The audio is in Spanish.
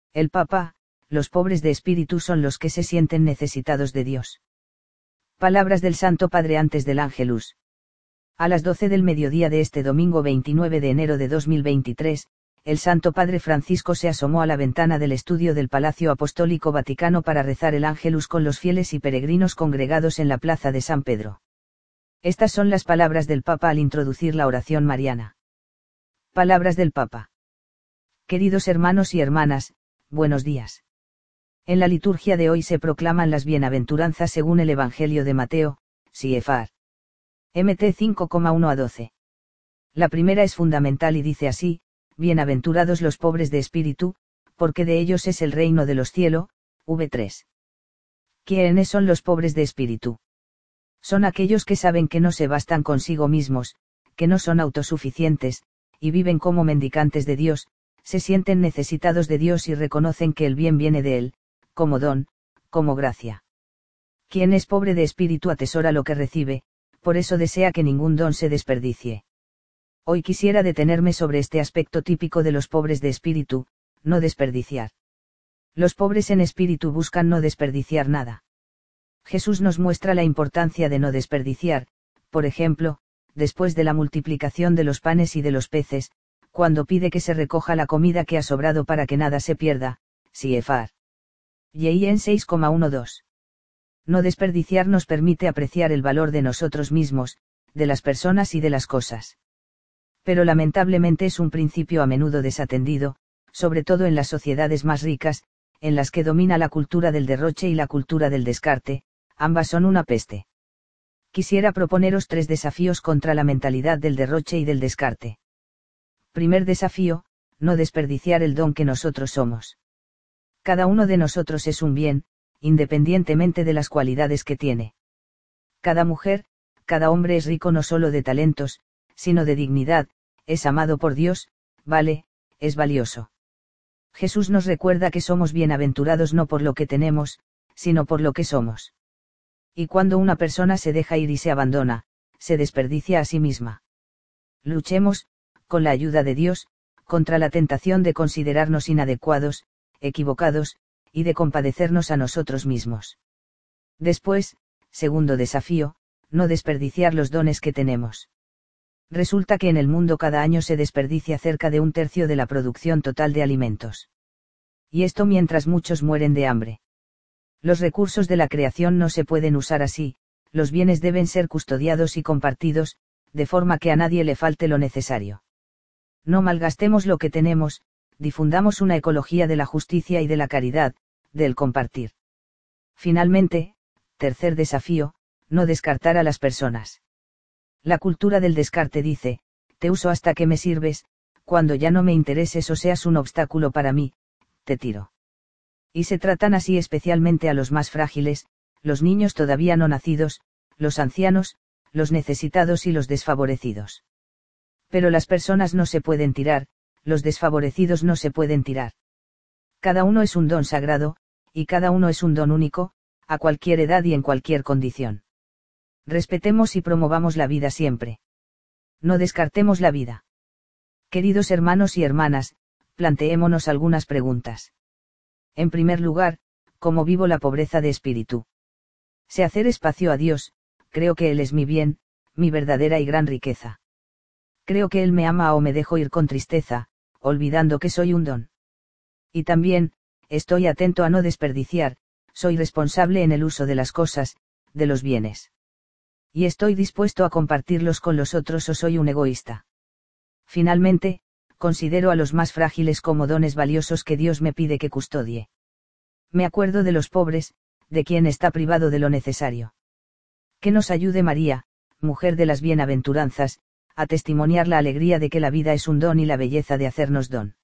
El Papa: los pobres de espíritu son los que se sienten necesitados de Dios. Palabras del Santo Padre antes del Ángelus. A las 12 del mediodía de este domingo 29 de enero de 2023, el Santo Padre Francisco se asomó a la ventana del estudio del Palacio Apostólico Vaticano para rezar el Ángelus con los fieles y peregrinos congregados en la plaza de San Pedro. Estas son las palabras del Papa al introducir la oración mariana. Palabras del Papa. Queridos hermanos y hermanas, buenos días. En la liturgia de hoy se proclaman las bienaventuranzas según el Evangelio de Mateo, CFR. MT 5,1 a 12. La primera es fundamental y dice así: bienaventurados los pobres de espíritu, porque de ellos es el reino de los cielos, V3. ¿Quiénes son los pobres de espíritu? Son aquellos que saben que no se bastan consigo mismos, que no son autosuficientes, y viven como mendicantes de Dios, se sienten necesitados de Dios y reconocen que el bien viene de Él, como don, como gracia. Quien es pobre de espíritu atesora lo que recibe, por eso desea que ningún don se desperdicie. Hoy quisiera detenerme sobre este aspecto típico de los pobres de espíritu: no desperdiciar. Los pobres en espíritu buscan no desperdiciar nada. Jesús nos muestra la importancia de no desperdiciar, por ejemplo, después de la multiplicación de los panes y de los peces, cuando pide que se recoja la comida que ha sobrado para que nada se pierda, CFR. Y en 6,12. No desperdiciar nos permite apreciar el valor de nosotros mismos, de las personas y de las cosas. Pero lamentablemente es un principio a menudo desatendido, sobre todo en las sociedades más ricas, en las que domina la cultura del derroche y la cultura del descarte, ambas son una peste. Quisiera proponeros 3 desafíos contra la mentalidad del derroche y del descarte. Primer desafío: no desperdiciar el don que nosotros somos. Cada uno de nosotros es un bien, independientemente de las cualidades que tiene. Cada mujer, cada hombre es rico no solo de talentos, sino de dignidad, es amado por Dios, vale, es valioso. Jesús nos recuerda que somos bienaventurados no por lo que tenemos, sino por lo que somos. Y cuando una persona se deja ir y se abandona, se desperdicia a sí misma. Luchemos, con la ayuda de Dios, contra la tentación de considerarnos inadecuados, equivocados, y de compadecernos a nosotros mismos. Después, segundo desafío: no desperdiciar los dones que tenemos. Resulta que en el mundo cada año se desperdicia cerca de 1/3 de la producción total de alimentos. Y esto mientras muchos mueren de hambre. Los recursos de la creación no se pueden usar así, los bienes deben ser custodiados y compartidos, de forma que a nadie le falte lo necesario. No malgastemos lo que tenemos, difundamos una ecología de la justicia y de la caridad, del compartir. Finalmente, tercer desafío: no descartar a las personas. La cultura del descarte dice: te uso hasta que me sirves, cuando ya no me intereses o seas un obstáculo para mí, te tiro. Y se tratan así especialmente a los más frágiles, los niños todavía no nacidos, los ancianos, los necesitados y los desfavorecidos. Pero las personas no se pueden tirar, los desfavorecidos no se pueden tirar. Cada uno es un don sagrado, y cada uno es un don único, a cualquier edad y en cualquier condición. Respetemos y promovamos la vida siempre. No descartemos la vida. Queridos hermanos y hermanas, planteémonos algunas preguntas. En primer lugar, ¿cómo vivo la pobreza de espíritu? Sé hacer espacio a Dios, creo que Él es mi bien, mi verdadera y gran riqueza. Creo que Él me ama o me dejo ir con tristeza, olvidando que soy un don. Y también, estoy atento a no desperdiciar, soy responsable en el uso de las cosas, de los bienes. Y estoy dispuesto a compartirlos con los otros o soy un egoísta. Finalmente, considero a los más frágiles como dones valiosos que Dios me pide que custodie. Me acuerdo de los pobres, de quien está privado de lo necesario. Que nos ayude María, mujer de las bienaventuranzas, a testimoniar la alegría de que la vida es un don y la belleza de hacernos don.